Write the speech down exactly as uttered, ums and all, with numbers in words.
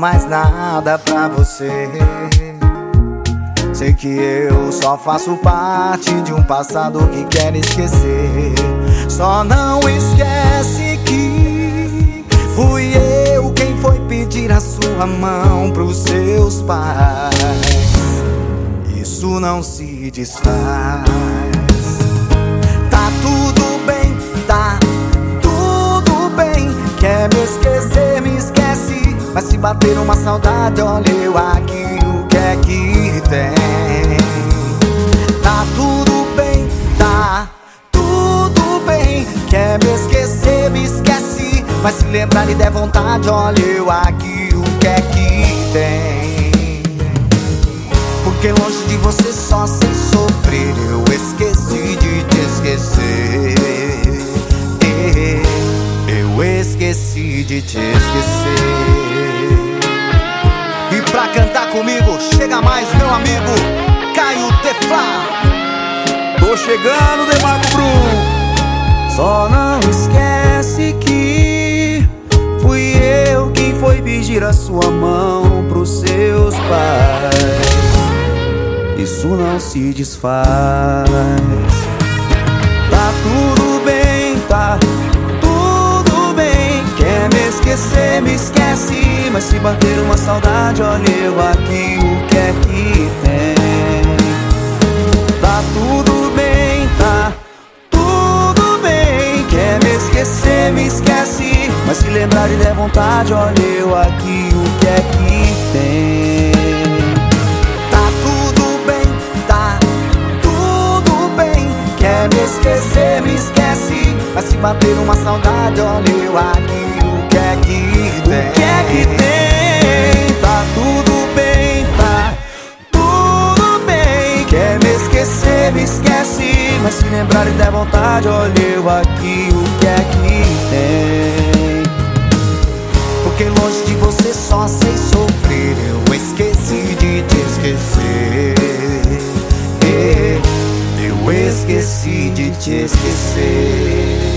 mais nada pra você. Sei que eu só faço parte de um passado que quer esquecer. Só não esquece que fui eu quem foi pedir a sua mão pros seus pais. Isso não se desfaz. Tá tudo bem, tá tudo bem. Quer me esquecer, me esquece. Mas se bater uma saudade, olha eu aqui, o que é que tem? Tá tudo bem, tá tudo bem. Quer me esquecer, me esquece. Mas se lembrar e der vontade, olha eu aqui, o que é que tem? Porque longe de você só sei sofrer. Eu esqueci de te esquecer. Eu esqueci de te esquecer. E pra cantar comigo, chega mais meu amigo Caio Teflá. Tô chegando, Demarco Brum. Só não esquece que fui eu quem foi pedir a sua mão pros seus pais. Isso não se desfaz. Tá tudo bem, tá tudo bem. Quer me esquecer, me esquece. Mas se bater uma saudade, olha eu aqui, o que é que tem? Tá tudo bem, tá tudo bem. Quer me esquecer, me esquece. Mas se lembrar e der vontade, olha eu aqui, o que é que tem? Tá tudo bem, tá tudo bem. Quer me esquecer, me esquece. Mas se bater uma saudade, olha eu aqui, o que é que tem? O que é que tem? Tá tudo bem, tá tudo bem. Quer me esquecer, me esquece. Mas se lembrar e der vontade, olha eu aqui, o que é que tem? Porque longe de você só sei sofrer. Eu esqueci de te esquecer. Eu esqueci de te esquecer.